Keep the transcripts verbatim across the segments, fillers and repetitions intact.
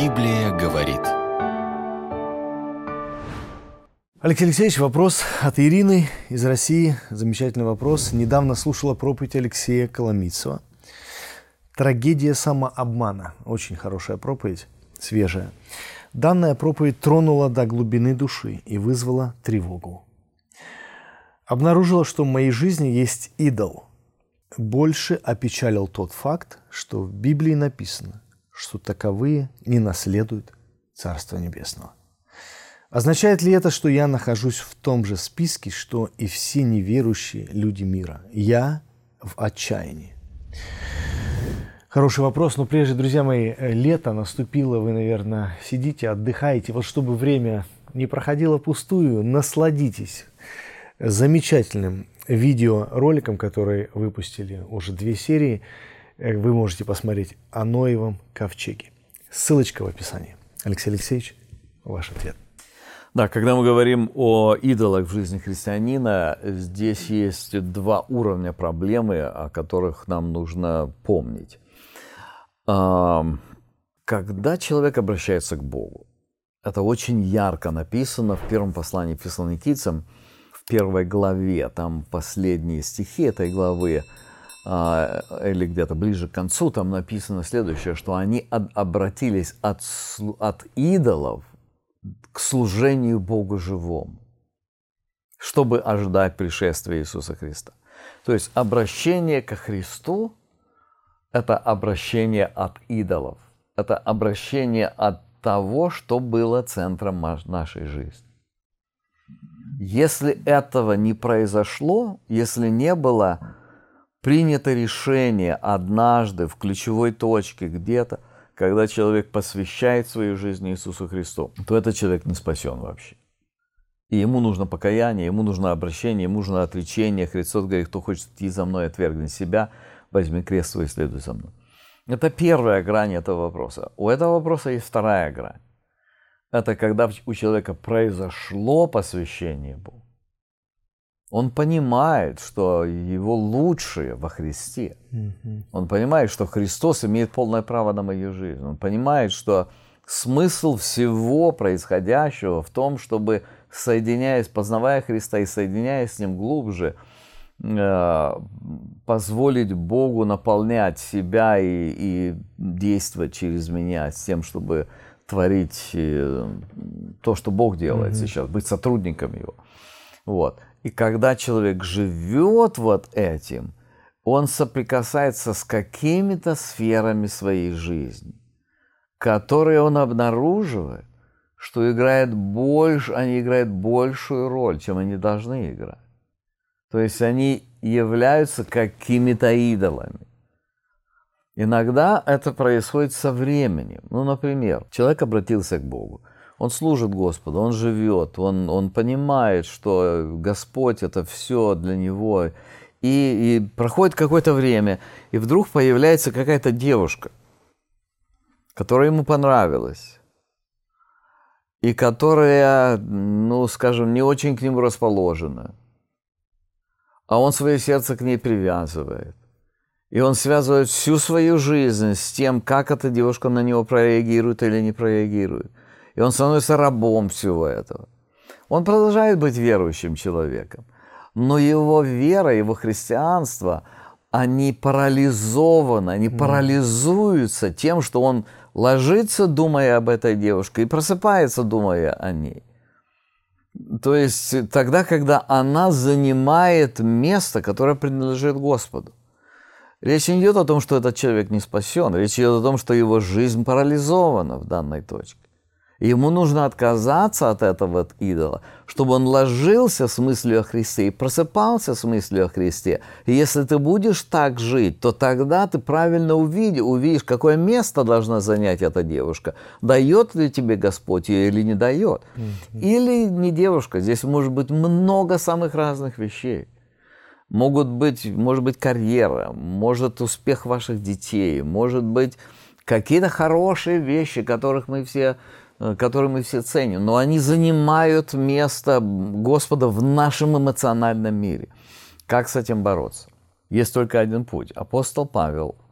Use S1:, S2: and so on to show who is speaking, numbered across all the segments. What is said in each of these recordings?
S1: Библия говорит.
S2: Алексей Алексеевич, вопрос от Ирины из России. Замечательный вопрос. Недавно слушала проповедь Алексея Коломийцева. Трагедия самообмана. Очень хорошая проповедь, свежая. Данная проповедь тронула до глубины души и вызвала тревогу. Обнаружила, что в моей жизни есть идол. Больше опечалил тот факт, что в Библии написано, что таковые не наследуют Царство Небесного. Означает ли это, что я нахожусь в том же списке, что и все неверующие люди мира? Я в отчаянии. Хороший вопрос, но прежде, друзья мои, лето наступило, вы, наверное, сидите, отдыхаете. Вот чтобы время не проходило пустую, насладитесь замечательным видеороликом, который выпустили уже две серии. Вы можете посмотреть о Ноевом ковчеге. Ссылочка в описании. Алексей Алексеевич, ваш ответ.
S3: Да, когда мы говорим о идолах в жизни христианина, здесь есть два уровня проблемы, о которых нам нужно помнить. Когда человек обращается к Богу, это очень ярко написано в первом послании к Фессалоникийцам, в первой главе, там последние стихи этой главы, или где-то ближе к концу, там написано следующее, что они обратились от, от идолов к служению Богу живому, чтобы ожидать пришествия Иисуса Христа. То есть обращение ко Христу – это обращение от идолов, это обращение от того, что было центром нашей жизни. Если этого не произошло, если не было принято решение однажды в ключевой точке где-то, когда человек посвящает свою жизнь Иисусу Христу, то этот человек не спасен вообще. И ему нужно покаяние, ему нужно обращение, ему нужно отречение. Христос говорит: кто хочет идти за мной, отвергни себя, возьми крест свой и следуй за мной. Это первая грань этого вопроса. У этого вопроса есть вторая грань. Это когда у человека произошло посвящение Богу. Он понимает, что его лучшее во Христе. Mm-hmm. Он понимает, что Христос имеет полное право на мою жизнь. Он понимает, что смысл всего происходящего в том, чтобы, соединяясь, познавая Христа и соединяясь с Ним глубже, э, позволить Богу наполнять себя и, и действовать через меня с тем, чтобы творить э, то, что Бог делает mm-hmm. сейчас, быть сотрудником Его. Вот. И когда человек живет вот этим, он соприкасается с какими-то сферами своей жизни, которые он обнаруживает, что играет больше, они играют большую роль, чем они должны играть. То есть они являются какими-то идолами. Иногда это происходит со временем. Ну, например, человек обратился к Богу. Он служит Господу, он живет, он, он понимает, что Господь – это все для него. И, и проходит какое-то время, и вдруг появляется какая-то девушка, которая ему понравилась, и которая, ну, скажем, не очень к нему расположена. А он свое сердце к ней привязывает. И он связывает всю свою жизнь с тем, как эта девушка на него прореагирует или не прореагирует. И он становится рабом всего этого. Он продолжает быть верующим человеком, но его вера, его христианство, они парализованы, они mm. парализуются тем, что он ложится, думая об этой девушке, и просыпается, думая о ней. То есть тогда, когда она занимает место, которое принадлежит Господу. Речь не идет о том, что этот человек не спасен, речь идет о том, что его жизнь парализована в данной точке. Ему нужно отказаться от этого от идола, чтобы он ложился с мыслью о Христе и просыпался с мыслью о Христе. И если ты будешь так жить, то тогда ты правильно увидишь, увидишь, какое место должна занять эта девушка. Дает ли тебе Господь ее или не дает. Mm-hmm. Или не девушка. Здесь может быть много самых разных вещей. Могут быть, может быть карьера, может успех ваших детей, может быть какие-то хорошие вещи, которых мы все... которые мы все ценим, но они занимают место Господа в нашем эмоциональном мире. Как с этим бороться? Есть только один путь. Апостол Павел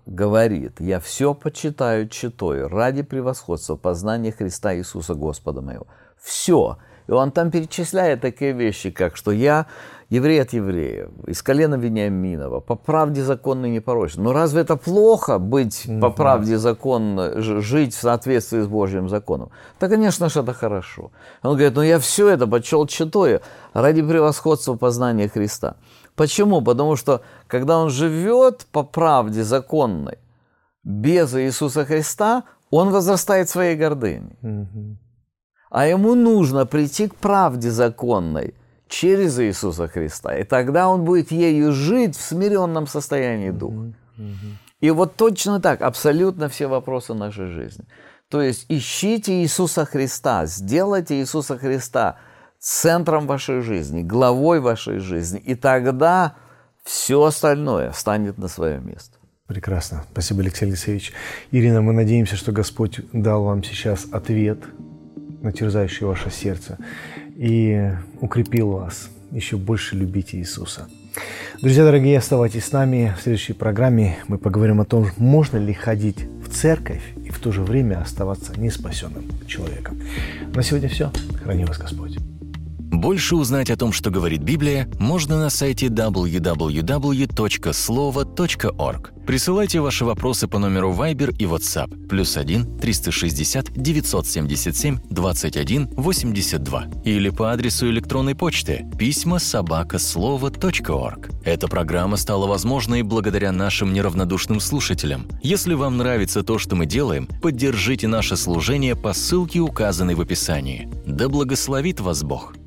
S3: говорит: «Я все почитаю читаю ради превосходства познания Христа Иисуса Господа моего». Все. И он там перечисляет такие вещи, как что я еврей от евреев, из колена Вениаминова, по правде законной непорочной. Но разве это плохо быть mm-hmm. по правде законно, жить в соответствии с Божьим законом? Да, конечно же, это хорошо. Он говорит: ну я все это почел читаю ради превосходства познания Христа. Почему? Потому что, когда он живет по правде законной, без Иисуса Христа, он возрастает в своей гордыне. Mm-hmm. А ему нужно прийти к правде законной через Иисуса Христа. И тогда он будет ею жить в смиренном состоянии духа. Mm-hmm. Mm-hmm. И вот точно так, абсолютно все вопросы нашей жизни. То есть ищите Иисуса Христа, сделайте Иисуса Христа центром вашей жизни, главой вашей жизни. И тогда все остальное встанет на свое место.
S2: Прекрасно. Спасибо, Алексей Алексеевич. Ирина, мы надеемся, что Господь дал вам сейчас ответ на терзающее ваше сердце и укрепил вас еще больше любить Иисуса. Друзья дорогие, оставайтесь с нами. В следующей программе мы поговорим о том, можно ли ходить в церковь и в то же время оставаться неспасенным человеком. На сегодня все. Храни вас Господь.
S1: Больше узнать о том, что говорит Библия, можно на сайте дабл ю дабл ю дабл ю точка слово точка орг. Присылайте ваши вопросы по номеру Viber и WhatsApp плюс один триста шестьдесят девятьсот семьдесят семь двадцать один восемьдесят два или по адресу электронной почты письма собака слово точка орг. Эта программа стала возможной благодаря нашим неравнодушным слушателям. Если вам нравится то, что мы делаем, поддержите наше служение по ссылке, указанной в описании. Да благословит вас Бог!